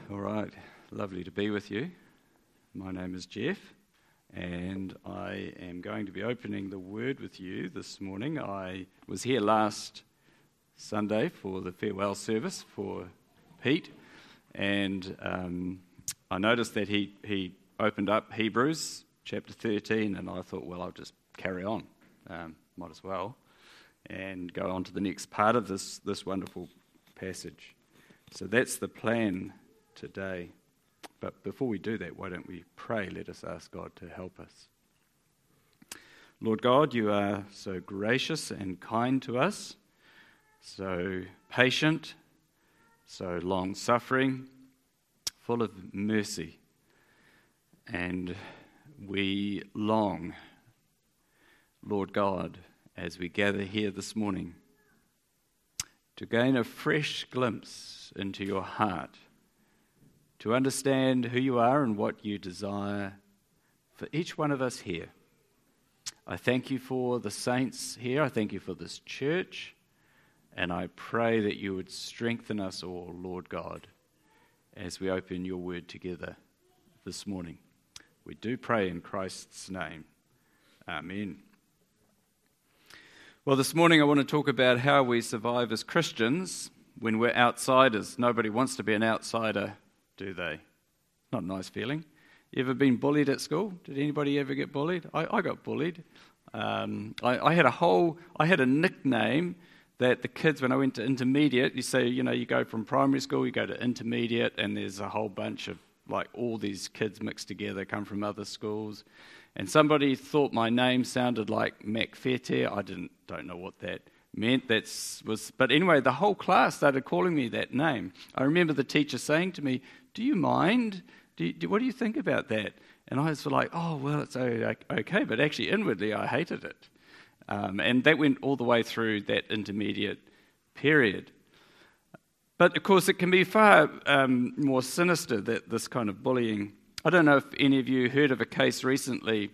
All right, lovely to be with you. My name is Jeff, and I am going to be opening the Word with you this morning. I was here last Sunday for the farewell service for Pete, and I noticed that he opened up Hebrews chapter 13, and I thought, well, I'll just carry on, might as well, and go on to the next part of this wonderful passage. So that's the plan today. But before we do that, why don't we pray? Let us ask God to help us. Lord God, you are so gracious and kind to us, so patient, so long-suffering, full of mercy. And we long, Lord God, as we gather here this morning, to gain a fresh glimpse into your heart, to understand who you are and what you desire for each one of us here. I thank you for the saints here. I thank you for this church. And I pray that you would strengthen us all, Lord God, as we open your word together this morning. We do pray in Christ's name. Amen. Well, this morning I want to talk about how we survive as Christians when we're outsiders. Nobody wants to be an outsider, do they? Not a nice feeling. You ever been bullied at school? Did anybody ever get bullied? I got bullied. I had a nickname that the kids, when I went to intermediate, you go from primary school, you go to intermediate, and there's a whole bunch of, all these kids mixed together, come from other schools. And somebody thought my name sounded like McFete. I don't know what that meant. But anyway, the whole class started calling me that name. I remember the teacher saying to me, "Do you mind? What do you think about that?" And I was like, "Oh, well, it's okay." But actually, inwardly, I hated it. And that went all the way through that intermediate period. But, of course, it can be far more sinister, this kind of bullying. I don't know if any of you heard of a case recently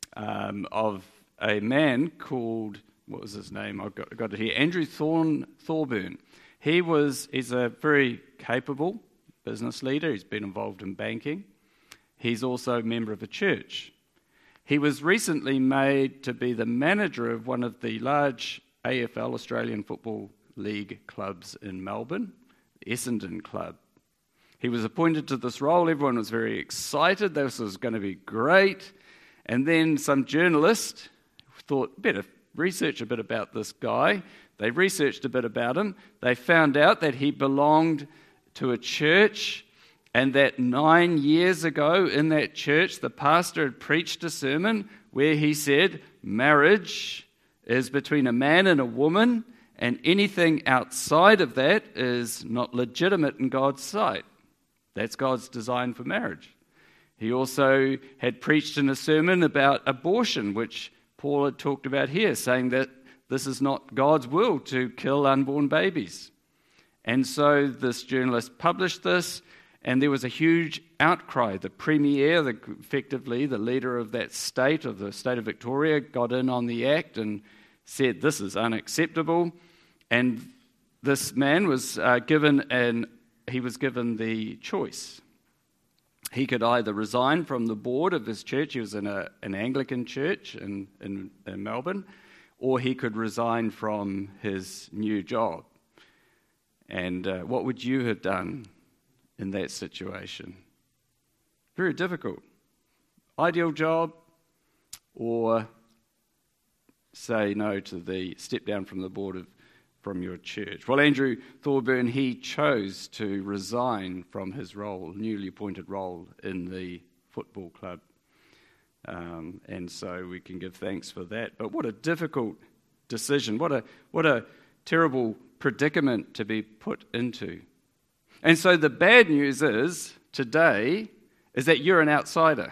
of a man called, what was his name? I've got it here, Andrew Thorburn. He's a very capable business leader. He's been involved in banking. He's also a member of a church. He was recently made to be the manager of one of the large AFL, Australian Football League clubs in Melbourne, Essendon Club. He was appointed to this role. Everyone was very excited. This was going to be great. And then some journalist thought, better research a bit about this guy. They researched a bit about him. They found out that he belonged to a church, and that 9 years ago in that church, the pastor had preached a sermon where he said, marriage is between a man and a woman, and anything outside of that is not legitimate in God's sight. That's God's design for marriage. He also had preached in a sermon about abortion, which Paul had talked about here, saying that this is not God's will to kill unborn babies. And so this journalist published this, and there was a huge outcry. The premier, effectively the leader of that state, of the state of Victoria, got in on the act and said, this is unacceptable. And this man was given the choice. He could either resign from the board of his church, he was in an Anglican church in Melbourne, or he could resign from his new job. And what would you have done in that situation? Very difficult. Ideal job, or say no to step down from the board from your church. Well, Andrew Thorburn, he chose to resign from his newly appointed role in the football club. And so we can give thanks for that. But what a difficult decision. What a terrible predicament to be put into. And so the bad news today is that you're an outsider.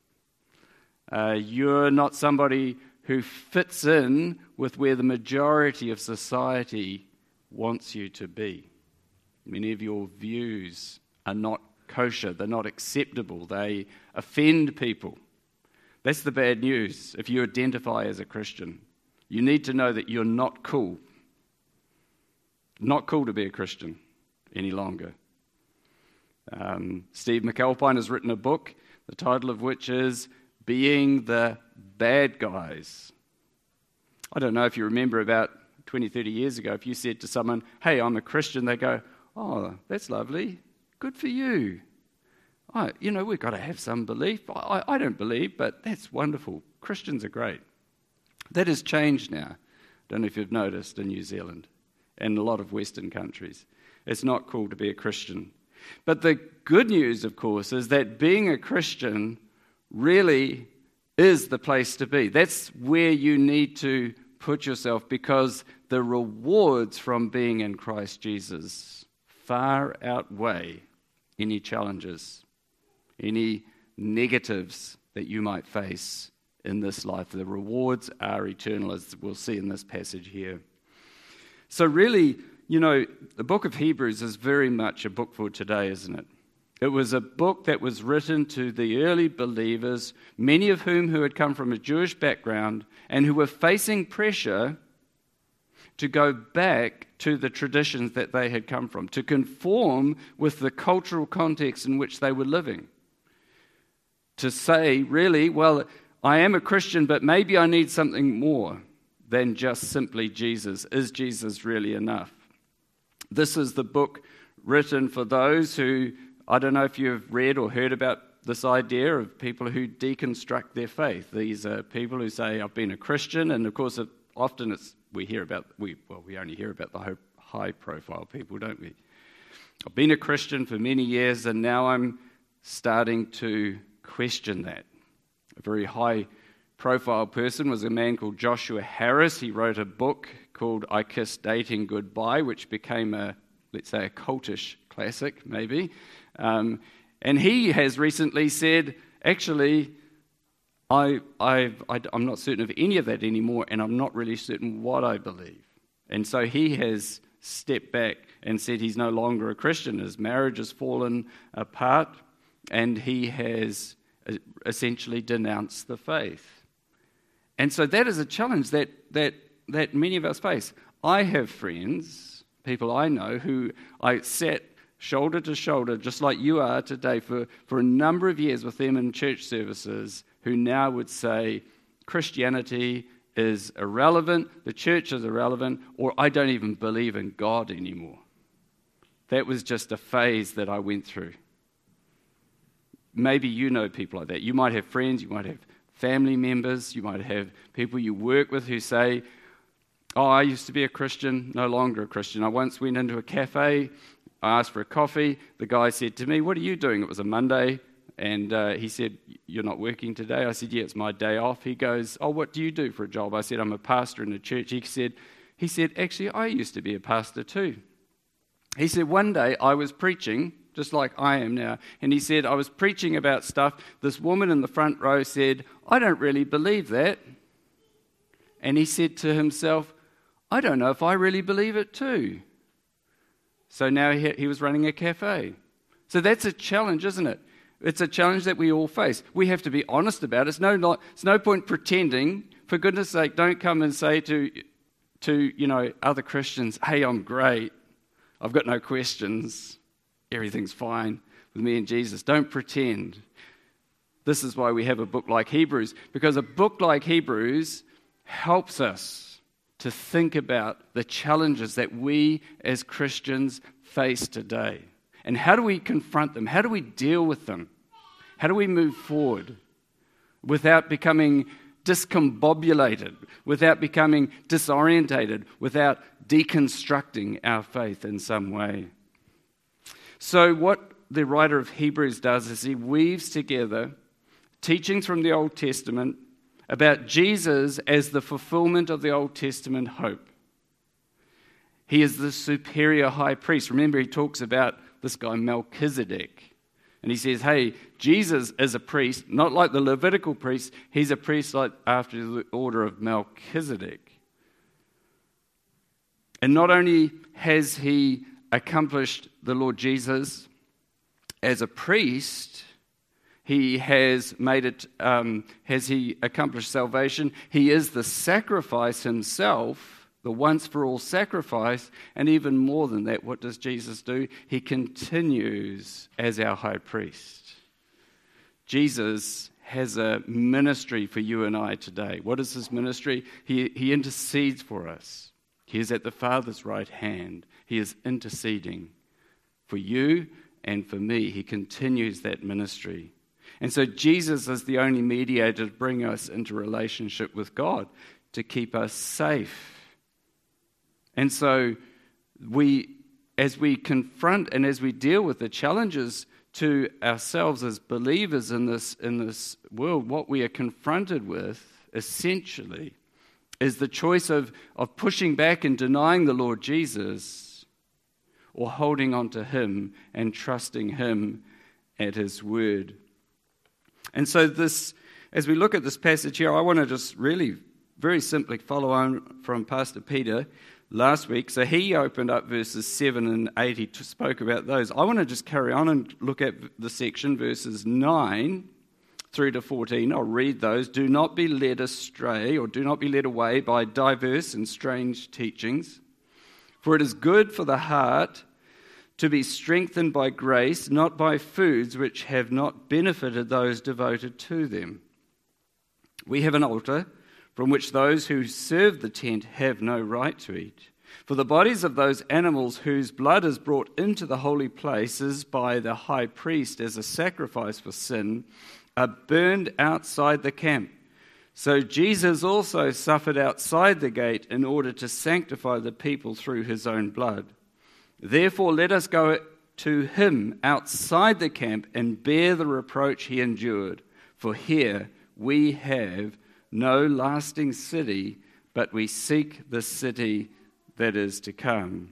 You're not somebody who fits in with where the majority of society wants you to be. Many of your views are not kosher, they're not acceptable, they offend people. That's the bad news if you identify as a Christian. You need to know that you're not cool. Not cool to be a Christian any longer. Steve McAlpine has written a book, the title of which is Being the Bad Guys. I don't know if you remember about 20, 30 years ago, if you said to someone, hey, I'm a Christian, they go, oh, that's lovely, good for you. We've got to have some belief. I don't believe, but that's wonderful. Christians are great. That has changed now. Don't know if you've noticed in New Zealand and a lot of Western countries. It's not cool to be a Christian. But the good news, of course, is that being a Christian really is the place to be. That's where you need to put yourself, because the rewards from being in Christ Jesus far outweigh any challenges, any negatives that you might face in this life. The rewards are eternal, as we'll see in this passage here. So really, the book of Hebrews is very much a book for today, isn't it? It was a book that was written to the early believers, many of whom who had come from a Jewish background and who were facing pressure to go back to the traditions that they had come from, to conform with the cultural context in which they were living. To say, really, well, I am a Christian, but maybe I need something more than just simply Jesus. Is Jesus really enough? This is the book written for those who, I don't know if you've read or heard about this idea of people who deconstruct their faith. These are people who say, I've been a Christian, and of course, often we only hear about the high-profile people, don't we? I've been a Christian for many years, and now I'm starting to question that. A very high-profile person was a man called Joshua Harris. He wrote a book called I Kissed Dating Goodbye, which became a cultish classic, maybe. And he has recently said, actually, I'm not certain of any of that anymore, and I'm not really certain what I believe. And so he has stepped back and said he's no longer a Christian. His marriage has fallen apart, and he has essentially denounced the faith. And so that is a challenge that many of us face. I have friends, people I know, who I sat shoulder to shoulder, just like you are today, for a number of years with them in church services, who now would say Christianity is irrelevant, the church is irrelevant, or I don't even believe in God anymore. That was just a phase that I went through. Maybe you know people like that. You might have friends, you might have family members, you might have people you work with who say, oh, I used to be a Christian, no longer a Christian. I once went into a cafe, I asked for a coffee. The guy said to me, what are you doing? It was a Monday. And he said, you're not working today? I said, yeah, it's my day off. He goes, oh, what do you do for a job? I said, I'm a pastor in a church. He said, actually, I used to be a pastor too. He said, one day I was preaching, just like I am now, and he said, I was preaching about stuff. This woman in the front row said, I don't really believe that. And he said to himself, I don't know if I really believe it too. So now he was running a cafe. So that's a challenge, isn't it? It's a challenge that we all face. We have to be honest about it. It's no point pretending. For goodness sake, don't come and say to other Christians, hey, I'm great. I've got no questions. Everything's fine with me and Jesus. Don't pretend. This is why we have a book like Hebrews, because a book like Hebrews helps us to think about the challenges that we as Christians face today. And how do we confront them? How do we deal with them? How do we move forward without becoming discombobulated, without becoming disorientated, without deconstructing our faith in some way? So what the writer of Hebrews does is he weaves together teachings from the Old Testament about Jesus as the fulfillment of the Old Testament hope. He is the superior high priest. Remember, he talks about this guy Melchizedek. And he says, hey, Jesus is a priest, not like the Levitical priest. He's a priest like after the order of Melchizedek. And not only has he accomplished the Lord Jesus as a priest, he has made it, has he accomplished salvation? He is the sacrifice himself the once-for-all sacrifice, and even more than that, what does Jesus do? He continues as our high priest. Jesus has a ministry for you and I today. What is his ministry? He intercedes for us. He is at the Father's right hand. He is interceding for you and for me. He continues that ministry. And so Jesus is the only mediator to bring us into relationship with God, to keep us safe. And so as we confront and as we deal with the challenges to ourselves as believers in this world, what we are confronted with, essentially, is the choice of pushing back and denying the Lord Jesus, or holding on to him and trusting him at his word. And so as we look at this passage here, I want to just really very simply follow on from Pastor Peter last week. So he opened up verses 7 and 8. He spoke about those. I want to just carry on and look at the section, verses 9 through to 14. I'll read those. Do not be led astray, or do not be led away by diverse and strange teachings. For it is good for the heart to be strengthened by grace, not by foods which have not benefited those devoted to them. We have an altar from which those who serve the tent have no right to eat. For the bodies of those animals whose blood is brought into the holy places by the high priest as a sacrifice for sin are burned outside the camp. So Jesus also suffered outside the gate in order to sanctify the people through his own blood. Therefore, let us go to him outside the camp and bear the reproach he endured. For here we have no lasting city, but we seek the city that is to come.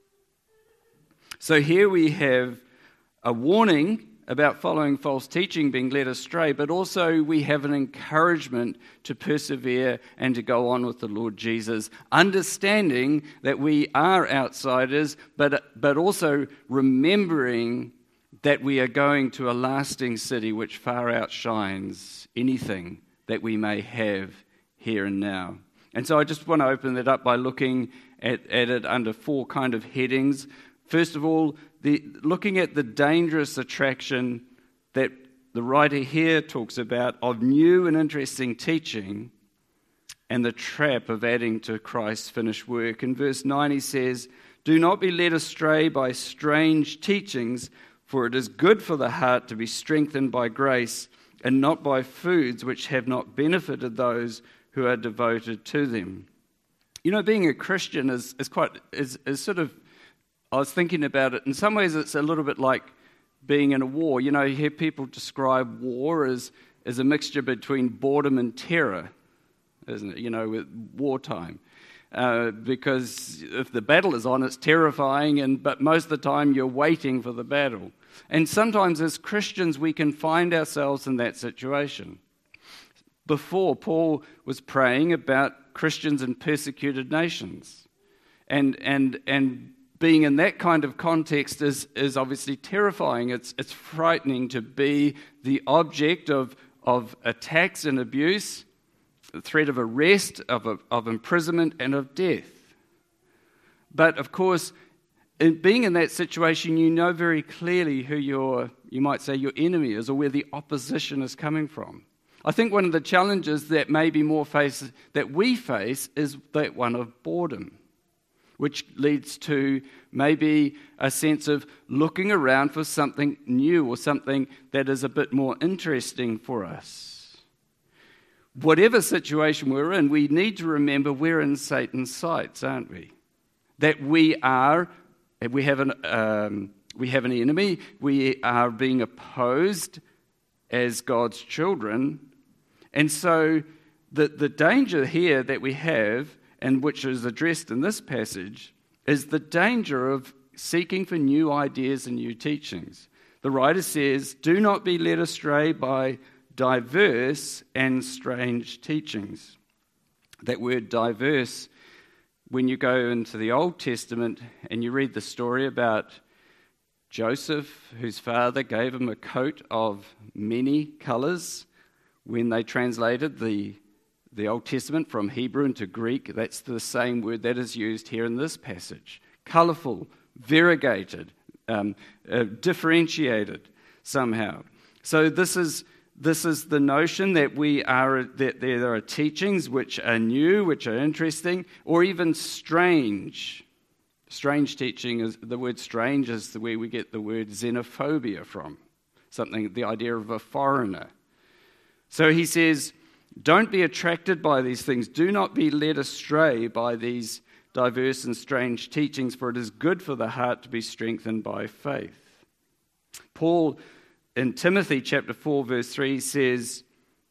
So here we have a warning about following false teaching, being led astray, but also we have an encouragement to persevere and to go on with the Lord Jesus, understanding that we are outsiders, but also remembering that we are going to a lasting city which far outshines anything that we may have here and now. And so I just want to open that up by looking at it under four kind of headings. First of all, looking at the dangerous attraction that the writer here talks about of new and interesting teaching, and the trap of adding to Christ's finished work. In verse 9 he says, "Do not be led astray by strange teachings, for it is good for the heart to be strengthened by grace, and not by foods which have not benefited those who are devoted to them." You know, being a Christian is sort of, I was thinking about it, in some ways it's a little bit like being in a war. You know, you hear people describe war as a mixture between boredom and terror, isn't it? You know, with wartime. Because if the battle is on, it's terrifying, but most of the time you're waiting for the battle. And sometimes as Christians we can find ourselves in that situation. Before, Paul was praying about Christians in persecuted nations. And being in that kind of context is obviously terrifying. It's frightening to be the object of attacks and abuse, the threat of arrest, of imprisonment, and of death. But of course, being in that situation, you know very clearly who you might say your enemy is, or where the opposition is coming from. I think one of the challenges that we face is that one of boredom, which leads to maybe a sense of looking around for something new or something that is a bit more interesting for us. Whatever situation we're in, we need to remember we're in Satan's sights, aren't we? That we have an enemy. We are being opposed as God's children. And so the danger here that we have, and which is addressed in this passage, is the danger of seeking for new ideas and new teachings. The writer says, "Do not be led astray by diverse and strange teachings." That word diverse, when you go into the Old Testament and you read the story about Joseph, whose father gave him a coat of many colours, when they translated the the Old Testament from Hebrew into Greek, that's the same word that is used here in this passage. Colourful, variegated, differentiated somehow. So this is the notion that that there are teachings which are new, which are interesting, or even strange. Strange teaching is the word strange is where we get the word xenophobia from. The idea of a foreigner. So he says, don't be attracted by these things. Do not be led astray by these diverse and strange teachings, for it is good for the heart to be strengthened by faith. Paul, in Timothy chapter 4, verse 3, says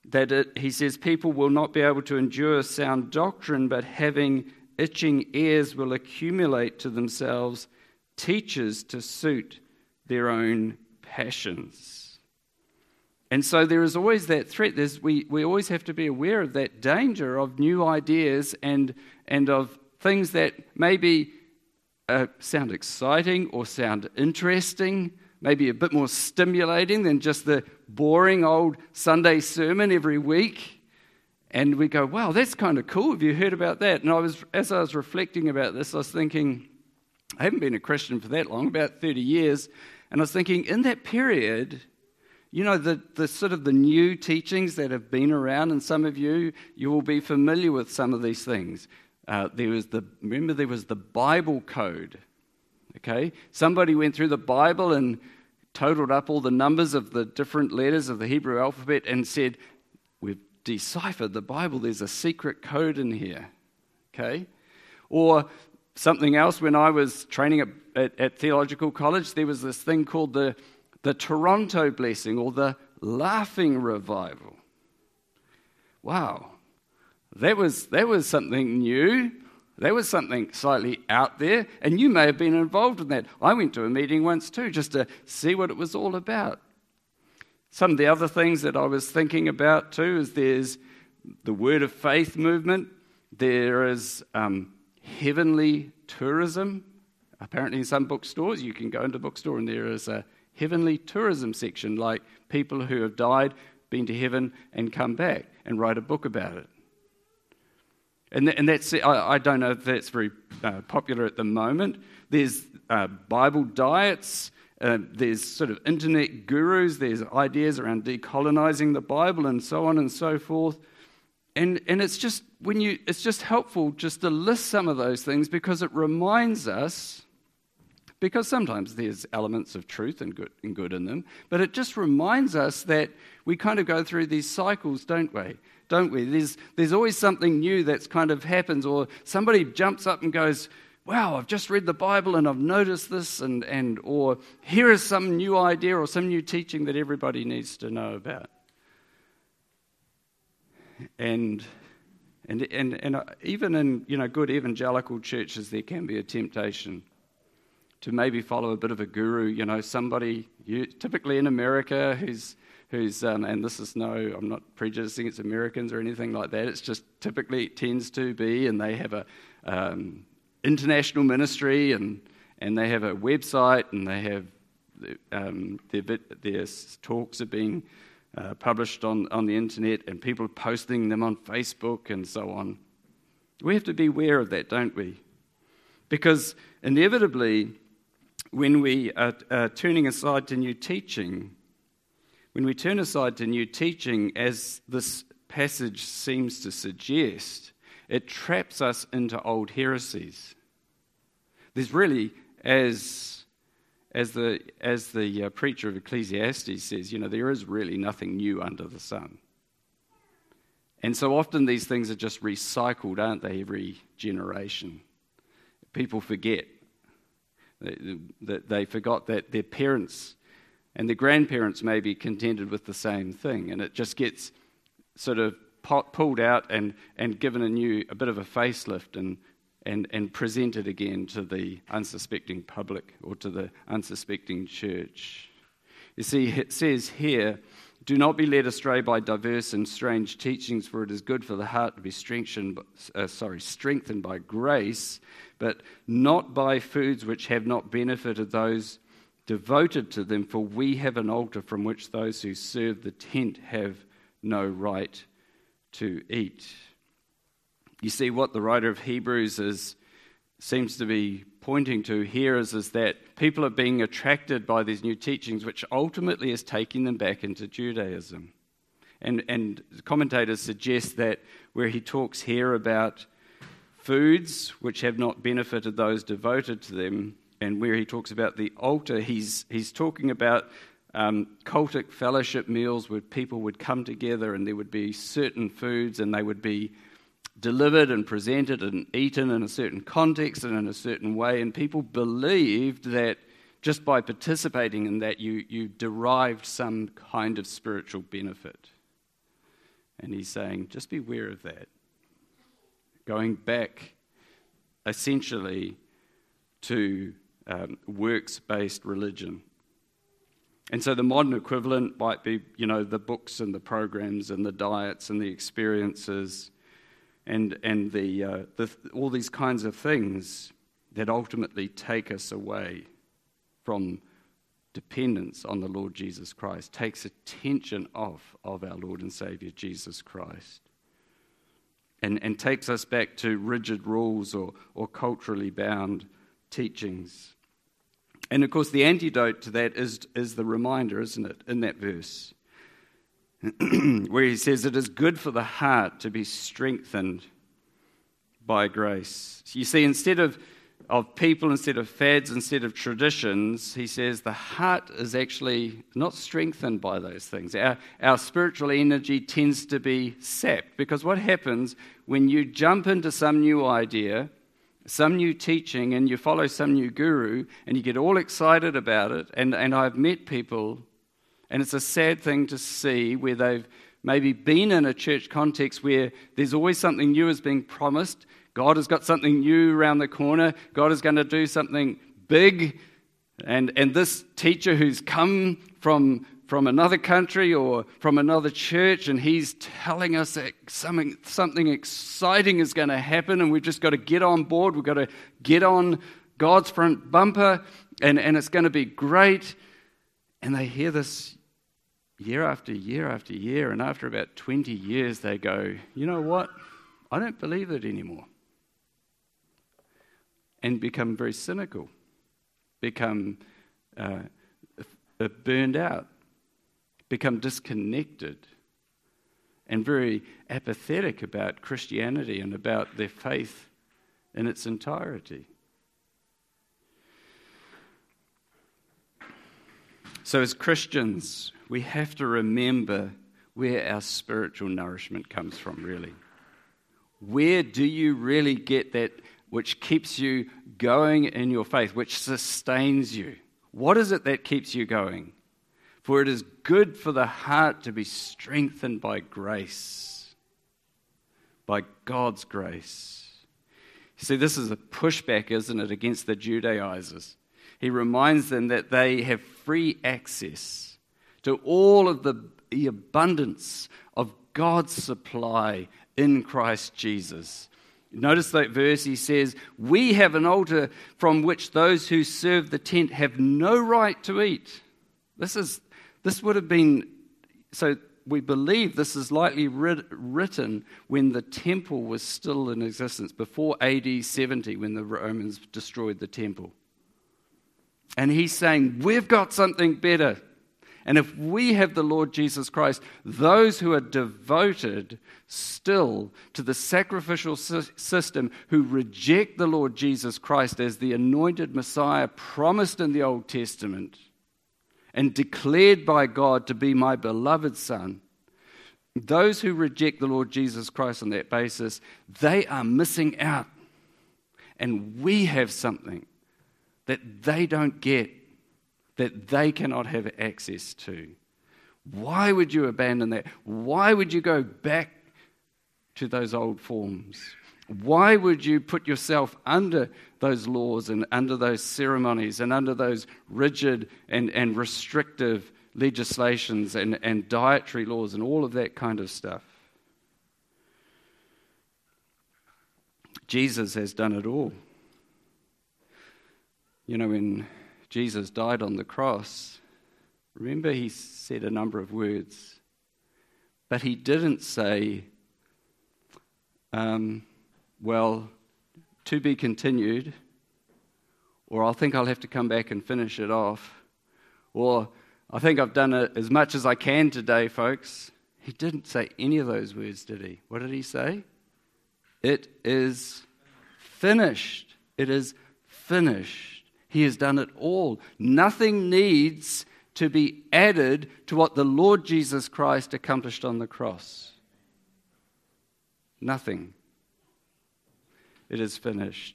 people will not be able to endure sound doctrine, but having itching ears will accumulate to themselves teachers to suit their own passions. And so there is always that threat. We always have to be aware of that danger of new ideas and of things that maybe sound exciting or sound interesting, maybe a bit more stimulating than just the boring old Sunday sermon every week. And we go, wow, that's kind of cool. Have you heard about that? And as I was reflecting about this, I was thinking, I haven't been a Christian for that long, about 30 years. And I was thinking, in that period, you know, the sort of the new teachings that have been around, and some of you will be familiar with some of these things. There was the Bible code, okay? Somebody went through the Bible and totaled up all the numbers of the different letters of the Hebrew alphabet and said, we've deciphered the Bible, there's a secret code in here, okay? Or something else, when I was training at theological college, there was this thing called the Toronto blessing, or the laughing revival. Wow, that was something new. That was something slightly out there, and you may have been involved in that. I went to a meeting once too, just to see what it was all about. Some of the other things that I was thinking about too is there's the Word of Faith movement. There is heavenly tourism. Apparently in some bookstores, you can go into a bookstore and there is a heavenly tourism section, like people who have died, been to heaven, and come back and write a book about it. And that's, I don't know if that's very popular at the moment. There's Bible diets, there's sort of internet gurus, there's ideas around decolonizing the Bible and so on and so forth. And it's just it's just helpful just to list some of those things, because it reminds us, because sometimes there's elements of truth and good in them, but it just reminds us that we kind of go through these cycles, don't we? There's always something new that's kind of happens, or somebody jumps up and goes, wow, I've just read the Bible and I've noticed this, or here is some new idea or some new teaching that everybody needs to know about. And even in good evangelical churches, there can be a temptation to maybe follow a bit of a guru, somebody, typically in America, who's and this is I'm not prejudicing against Americans or anything like that. It's just typically it tends to be, and they have a international ministry, and they have a website, and they have their talks are being published on the internet, and people are posting them on Facebook and so on. We have to be aware of that, don't we? Because inevitably, when we are turning aside to new teaching, when we turn aside to new teaching, as this passage seems to suggest, it traps us into old heresies. There's really, as the preacher of Ecclesiastes says, there is really nothing new under the sun. And so often these things are just recycled, aren't they, every generation? People forget. They forgot that their parents and their grandparents may be contended with the same thing, and it just gets sort of pulled out and given a bit of a facelift and presented again to the unsuspecting public or to the unsuspecting church. You see, it says here, do not be led astray by diverse and strange teachings, for it is good for the heart to be strengthened by grace, but not by foods which have not benefited those devoted to them, for we have an altar from which those who serve the tent have no right to eat. You see, what the writer of Hebrews seems to be pointing to here is that people are being attracted by these new teachings, which ultimately is taking them back into Judaism. And commentators suggest that where he talks here about foods which have not benefited those devoted to them, and where he talks about the altar, he's talking about cultic fellowship meals where people would come together and there would be certain foods and they would be delivered and presented and eaten in a certain context and in a certain way, and people believed that just by participating in that you derived some kind of spiritual benefit. And he's saying, just beware of that. Going back essentially to works-based religion. And so the modern equivalent might be, the books and the programs and the diets and the experiences and the all these kinds of things that ultimately take us away from dependence on the Lord Jesus Christ, takes attention off of our Lord and Saviour Jesus Christ, and takes us back to rigid rules or culturally bound teachings. And of course the antidote to that is the reminder, isn't it, in that verse, where he says it is good for the heart to be strengthened by grace. You see, instead of people, instead of fads, instead of traditions, he says the heart is actually not strengthened by those things. Our spiritual energy tends to be sapped, because what happens when you jump into some new idea, some new teaching, and you follow some new guru, and you get all excited about it, and I've met people, and it's a sad thing to see where they've maybe been in a church context where there's always something new is being promised. God has got something new around the corner. God is going to do something big. And this teacher who's come from another country or from another church, and he's telling us that something exciting is going to happen, and we've just got to get on board. We've got to get on God's front bumper, and it's going to be great. And they hear this year after year after year, and after about 20 years they go, you know what? I don't believe it anymore. And become very cynical, become burned out, become disconnected, and very apathetic about Christianity and about their faith in its entirety. So as Christians, we have to remember where our spiritual nourishment comes from, really. Where do you really get that which keeps you going in your faith, which sustains you? What is it that keeps you going? For it is good for the heart to be strengthened by grace, by God's grace. You see, this is a pushback, isn't it, against the Judaizers. He reminds them that they have free access to all of the abundance of God's supply in Christ Jesus. Notice that verse, he says, we have an altar from which those who serve the tent have no right to eat. This would have been, so we believe this is likely written when the temple was still in existence, before AD 70, when the Romans destroyed the temple. And he's saying, we've got something better. And if we have the Lord Jesus Christ, those who are devoted still to the sacrificial system, who reject the Lord Jesus Christ as the anointed Messiah promised in the Old Testament and declared by God to be my beloved Son, those who reject the Lord Jesus Christ on that basis, they are missing out. And we have something that they don't get, that they cannot have access to. Why would you abandon that? Why would you go back to those old forms? Why would you put yourself under those laws and under those ceremonies and under those rigid and restrictive legislations and dietary laws and all of that kind of stuff? Jesus has done it all. You know, when Jesus died on the cross, remember he said a number of words, but he didn't say, well, to be continued, or I think I'll have to come back and finish it off, or I think I've done it as much as I can today, folks. He didn't say any of those words, did he? What did he say? It is finished. It is finished. He has done it all. Nothing needs to be added to what the Lord Jesus Christ accomplished on the cross. Nothing. It is finished.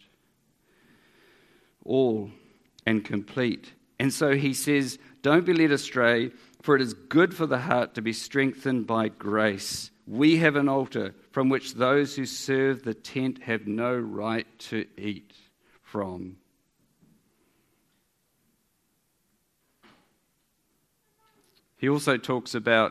All and complete. And so he says, don't be led astray, for it is good for the heart to be strengthened by grace. We have an altar from which those who serve the tent have no right to eat from. He also talks about,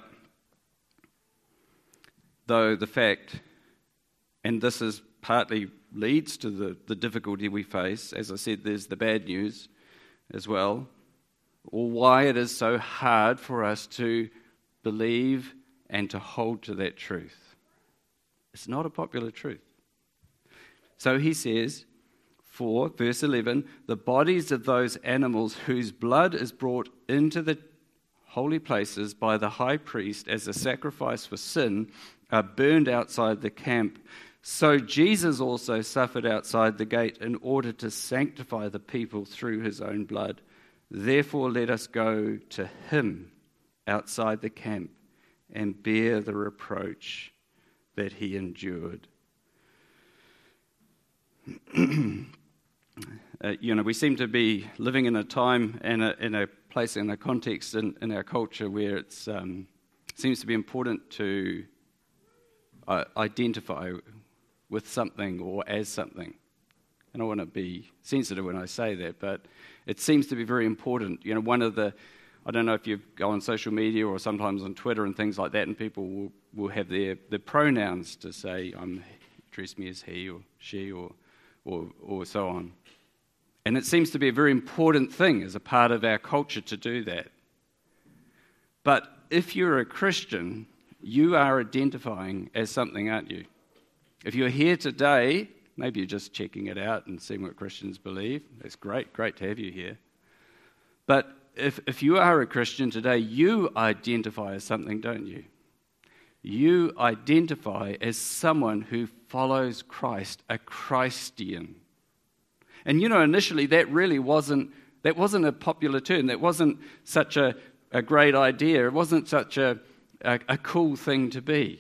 though, the fact, and this is partly leads to the difficulty we face. As I said, there's the bad news as well, or why it is so hard for us to believe and to hold to that truth. It's not a popular truth. So he says, for, verse 11, the bodies of those animals whose blood is brought into the holy places by the high priest as a sacrifice for sin are burned outside the camp. So Jesus also suffered outside the gate in order to sanctify the people through his own blood. Therefore let us go to him outside the camp and bear the reproach that he endured. We seem to be living in a time and in a place, in a context in our culture where it seems to be important to identify with something or as something. And I want to be sensitive when I say that, but it seems to be very important. I don't know if you go on social media or sometimes on Twitter and things like that, and people will have their pronouns to say, address me as he or she or so on. And it seems to be a very important thing as a part of our culture to do that. But if you're a Christian, you are identifying as something, aren't you? If you're here today, maybe you're just checking it out and seeing what Christians believe. That's great to have you here. But if you are a Christian today, you identify as something, don't you? You identify as someone who follows Christ, a Christian. And initially that really wasn't a popular term. That wasn't such a great idea. It wasn't such a cool thing to be.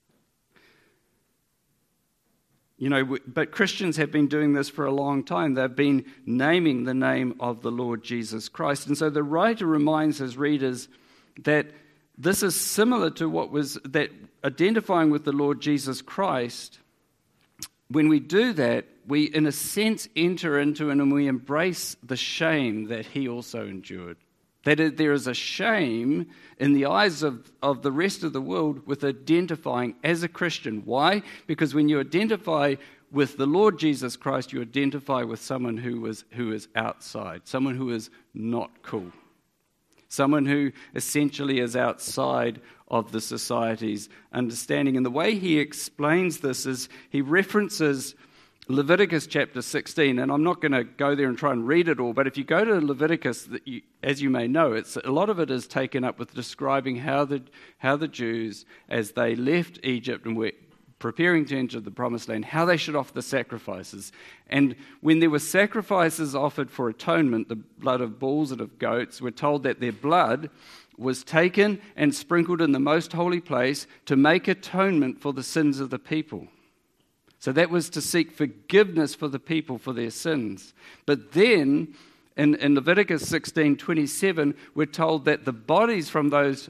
But Christians have been doing this for a long time. They've been naming the name of the Lord Jesus Christ. And so the writer reminds his readers that this is similar to what was that identifying with the Lord Jesus Christ. When we do that, we, in a sense, enter into and we embrace the shame that he also endured. That there is a shame in the eyes of the rest of the world with identifying as a Christian. Why? Because when you identify with the Lord Jesus Christ, you identify with someone who is outside, someone who is not cool, someone who essentially is outside of the society's understanding. And the way he explains this is he references Leviticus chapter 16, and I'm not going to go there and try and read it all, but if you go to Leviticus, as you may know, a lot of it is taken up with describing how the Jews, as they left Egypt and were preparing to enter the Promised Land, how they should offer the sacrifices. And when there were sacrifices offered for atonement, the blood of bulls and of goats, we're told that their blood was taken and sprinkled in the most holy place to make atonement for the sins of the people. So that was to seek forgiveness for the people for their sins. But then, in Leviticus 16:27, we're told that the bodies from those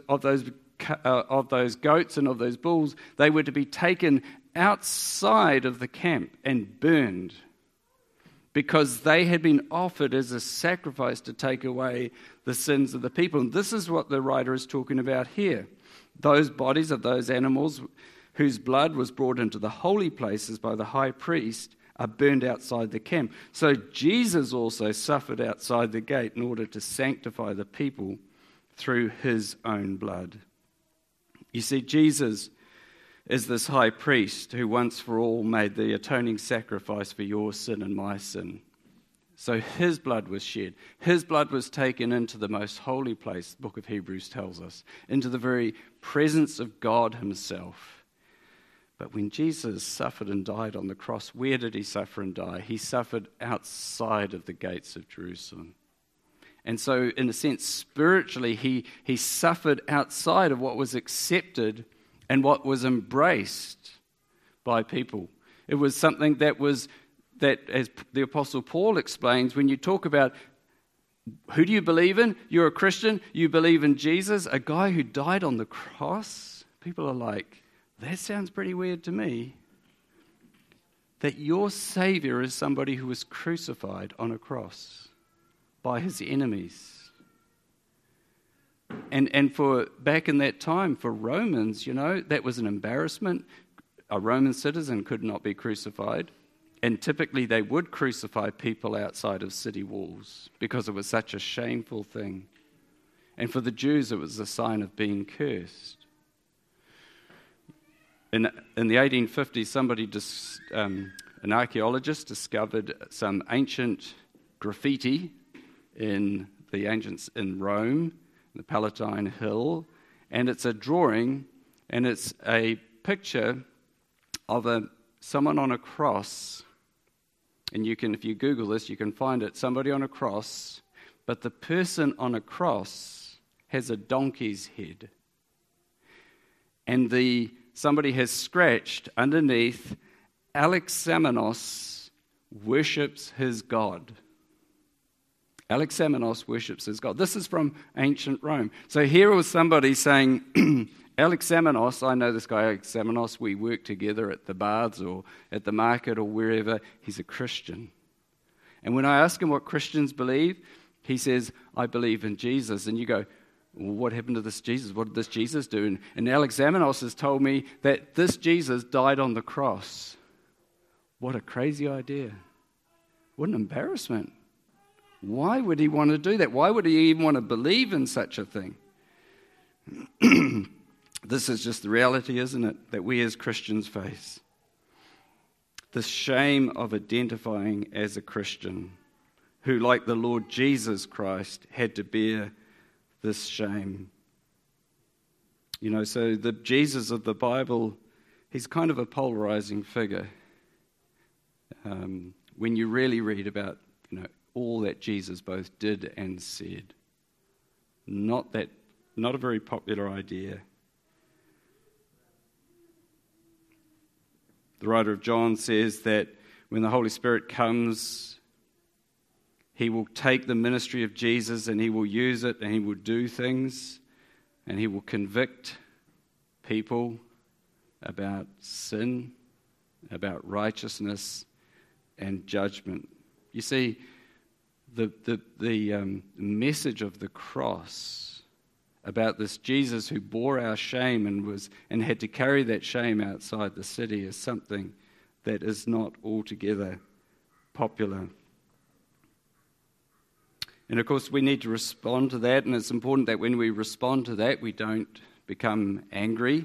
goats and of those bulls, they were to be taken outside of the camp and burned, because they had been offered as a sacrifice to take away the sins of the people. And this is what the writer is talking about here. Those bodies of those animals whose blood was brought into the holy places by the high priest are burned outside the camp. So Jesus also suffered outside the gate in order to sanctify the people through his own blood. You see, Jesus is this high priest who once for all made the atoning sacrifice for your sin and my sin. So his blood was shed. His blood was taken into the most holy place, the book of Hebrews tells us, into the very presence of God himself. But when Jesus suffered and died on the cross, where did he suffer and die? He suffered outside of the gates of Jerusalem. And so, in a sense, spiritually, he suffered outside of what was accepted and what was embraced by people. It was something that, as the Apostle Paul explains, when you talk about who do you believe in? You're a Christian, you believe in Jesus, a guy who died on the cross. People are like, that sounds pretty weird to me. That your Savior is somebody who was crucified on a cross by his enemies. And for back in that time, for Romans, that was an embarrassment. A Roman citizen could not be crucified. And typically they would crucify people outside of city walls because it was such a shameful thing. And for the Jews, it was a sign of being cursed. In the 1850s, an archaeologist discovered some ancient graffiti in Rome, the Palatine Hill, and it's a drawing, and it's a picture of someone on a cross. And if you Google this, you can find it, somebody on a cross, but the person on a cross has a donkey's head. And somebody has scratched underneath, Alexamenos worships his God. Alexamenos worships his God. This is from ancient Rome. So here was somebody saying, Alexamenos, I know this guy Alexamenos, we work together at the baths or at the market or wherever. He's a Christian. And when I ask him what Christians believe, he says, I believe in Jesus. And you go, well, what happened to this Jesus? What did this Jesus do? And Alexamenos has told me that this Jesus died on the cross. What a crazy idea. What an embarrassment. Why would he want to do that? Why would he even want to believe in such a thing? This is just the reality, isn't it, that we as Christians face. The shame of identifying as a Christian, who, like the Lord Jesus Christ, had to bear this shame. So the Jesus of the Bible, he's kind of a polarizing figure. When you really read about, all that Jesus both did and said. Not a very popular idea. The writer of John says that when the Holy Spirit comes, he will take the ministry of Jesus and he will use it and he will do things and he will convict people about sin, about righteousness and judgment. You see, the message of the cross about this Jesus who bore our shame and had to carry that shame outside the city is something that is not altogether popular. And of course we need to respond to that, and it's important that when we respond to that we don't become angry.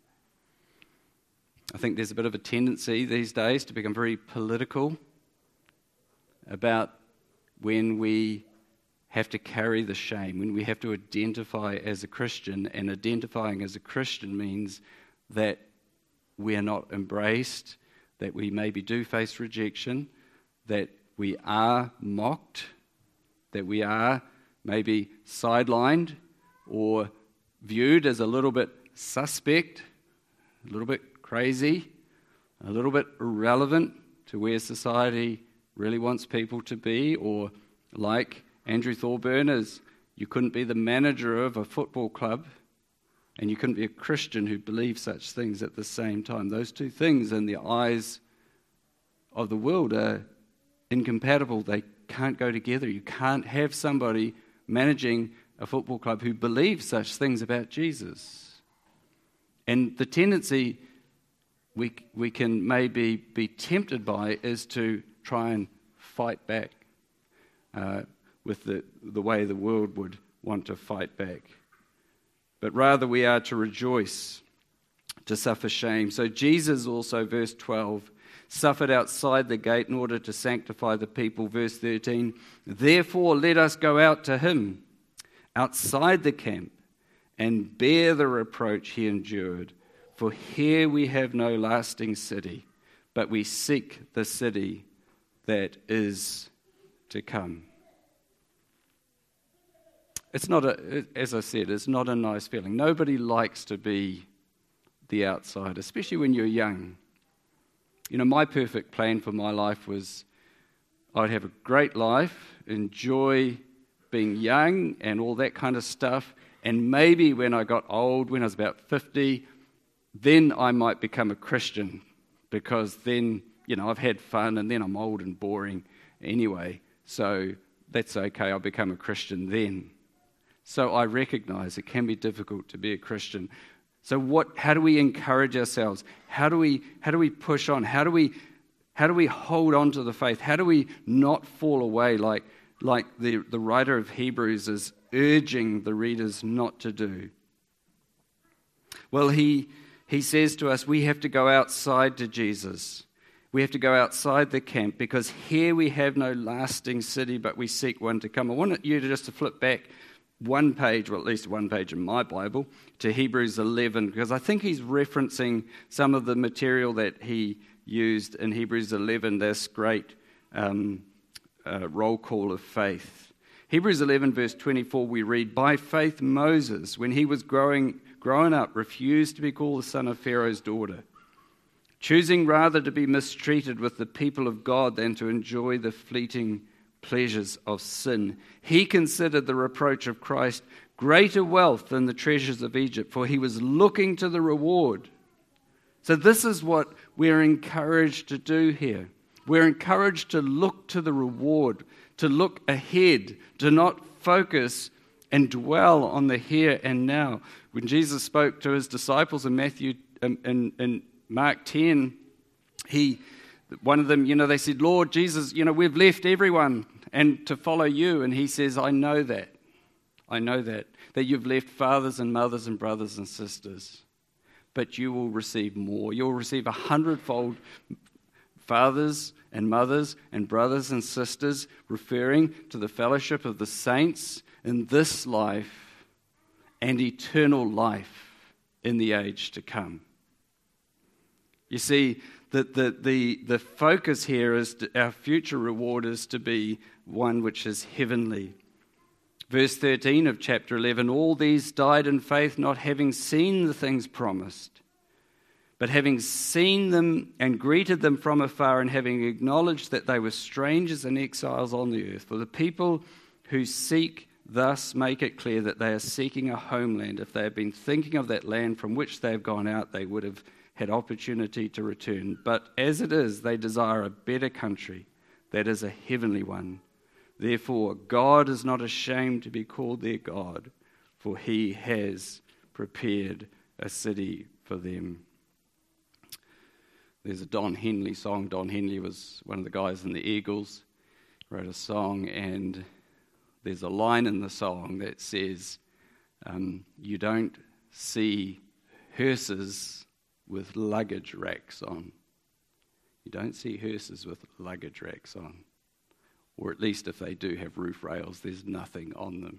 I think there's a bit of a tendency these days to become very political about when we have to carry the shame, when we have to identify as a Christian, and identifying as a Christian means that we are not embraced, that we maybe do face rejection, that we are mocked, that we are maybe sidelined or viewed as a little bit suspect, a little bit crazy, a little bit irrelevant to where society really wants people to be, or like Andrew Thorburn is, you couldn't be the manager of a football club and you couldn't be a Christian who believes such things at the same time. Those two things in the eyes of the world are incompatible. They can't go together. You can't have somebody managing a football club who believes such things about Jesus. And the tendency we can maybe be tempted by is to try and fight back with the way the world would want to fight back. But rather we are to rejoice to suffer shame. So Jesus also, verse 12, suffered outside the gate in order to sanctify the people. Verse 13, therefore let us go out to him outside the camp and bear the reproach he endured. For here we have no lasting city, but we seek the city that is to come. It's not as I said, it's not a nice feeling. Nobody likes to be the outsider, especially when you're young. You know, my perfect plan for my life was I'd have a great life, enjoy being young and all that kind of stuff, and maybe when I got old, when I was about 50, then I might become a Christian, because then, you know, I've had fun and then I'm old and boring anyway, so that's okay, I'll become a Christian then. So I recognize it can be difficult to be a Christian. So how do we encourage ourselves? How do we push on? How do we hold on to the faith? How do we not fall away like the writer of Hebrews is urging the readers not to do? Well, he says to us, we have to go outside to Jesus. We have to go outside the camp, because here we have no lasting city, but we seek one to come. I want you to flip back one page, or at least one page in my Bible, to Hebrews 11, because I think he's referencing some of the material that he used in Hebrews 11, this great roll call of faith. Hebrews 11, verse 24, we read, by faith Moses, when he was grown up, refused to be called the son of Pharaoh's daughter, choosing rather to be mistreated with the people of God than to enjoy the fleeting pleasures of sin. He considered the reproach of Christ greater wealth than the treasures of Egypt, for he was looking to the reward. So this is what we're encouraged to do here. We're encouraged to look to the reward, to look ahead, to not focus and dwell on the here and now. When Jesus spoke to his disciples in in Mark 10, one of them, they said, Lord Jesus, we've left everyone and to follow you. And he says, I know that you've left fathers and mothers and brothers and sisters, but you will receive more. You'll receive 100-fold fathers and mothers and brothers and sisters, referring to the fellowship of the saints in this life and eternal life in the age to come. You see, the focus here is our future reward is to be one which is heavenly. Verse 13 of chapter 11, all these died in faith, not having seen the things promised, but having seen them and greeted them from afar, and having acknowledged that they were strangers and exiles on the earth. For the people who seek thus make it clear that they are seeking a homeland. If they had been thinking of that land from which they have gone out, they would have had opportunity to return. But as it is, they desire a better country, that is a heavenly one. Therefore, God is not ashamed to be called their God, for he has prepared a city for them. There's a Don Henley song. Don Henley was one of the guys in the Eagles, wrote a song, and there's a line in the song that says, you don't see hearses with luggage racks on. You don't see hearses with luggage racks on. Or at least if they do have roof rails, there's nothing on them.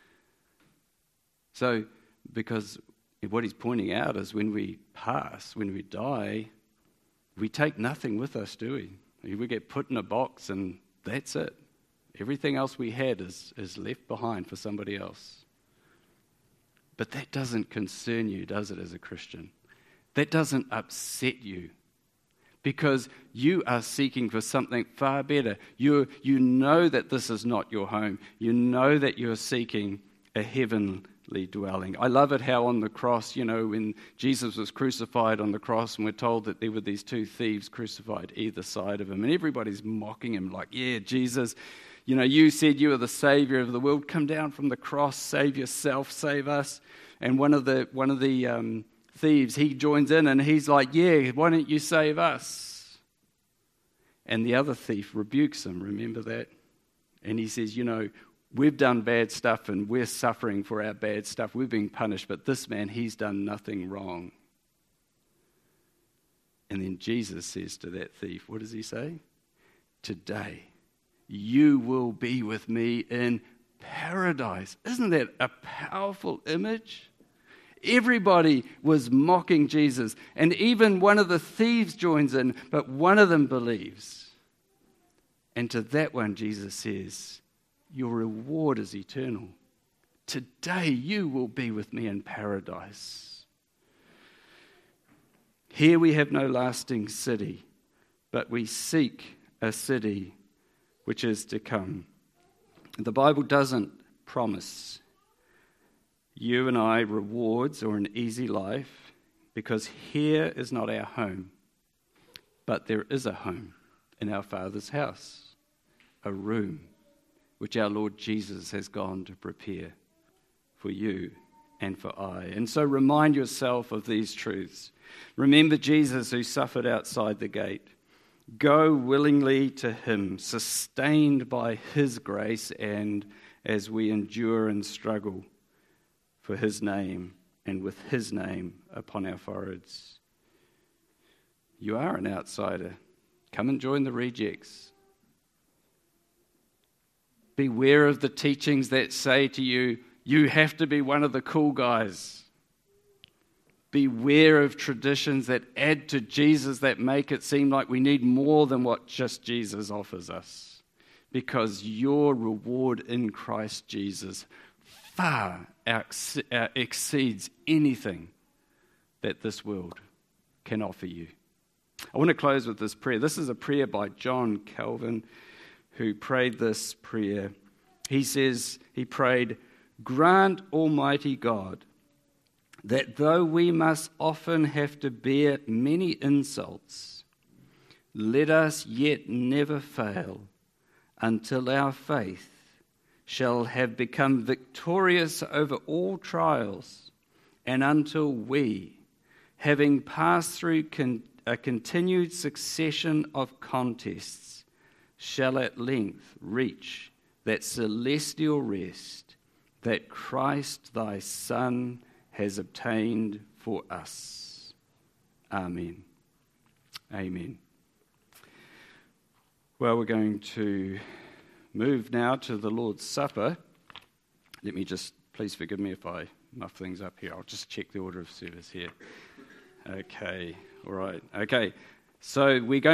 So, because what he's pointing out is when we pass, when we die, we take nothing with us, do we? We get put in a box and that's it. Everything else we had is left behind for somebody else. But that doesn't concern you, does it, as a Christian? That doesn't upset you, because you are seeking for something far better. You know that this is not your home. You know that you're seeking a heavenly dwelling. I love it how on the cross, when Jesus was crucified on the cross, and we're told that there were these two thieves crucified either side of him, and everybody's mocking him like, yeah, Jesus, you said you are the Savior of the world. Come down from the cross, save yourself, save us. And one of the thieves, he joins in and he's like, yeah, why don't you save us? And the other thief rebukes him, remember that? And he says, we've done bad stuff and we're suffering for our bad stuff. We're being punished, but this man, he's done nothing wrong. And then Jesus says to that thief, what does he say? Today, you will be with me in paradise. Isn't that a powerful image? Everybody was mocking Jesus, and even one of the thieves joins in, but one of them believes. And to that one, Jesus says, your reward is eternal. Today you will be with me in paradise. Here we have no lasting city, but we seek a city which is to come. The Bible doesn't promise you and I rewards or an easy life, because here is not our home. But there is a home in our Father's house, a room which our Lord Jesus has gone to prepare for you and for I. And so remind yourself of these truths. Remember Jesus who suffered outside the gate. Go willingly to him, sustained by his grace, and as we endure and struggle for his name and with his name upon our foreheads. You are an outsider. Come and join the rejects. Beware of the teachings that say to you, you have to be one of the cool guys. Beware of traditions that add to Jesus, that make it seem like we need more than what just Jesus offers us. Because your reward in Christ Jesus far exceeds anything that this world can offer you. I want to close with this prayer. This is a prayer by John Calvin, who prayed this prayer. He says, he prayed, grant, Almighty God, that though we must often have to bear many insults, let us yet never fail until our faith shall have become victorious over all trials, and until we, having passed through a continued succession of contests, shall at length reach that celestial rest that Christ thy Son has obtained for us. Amen. Amen. Well, we're going to move now to the Lord's Supper. Let me just, please forgive me if I muff things up here. I'll just check the order of service here. Okay, all right. Okay, so we're going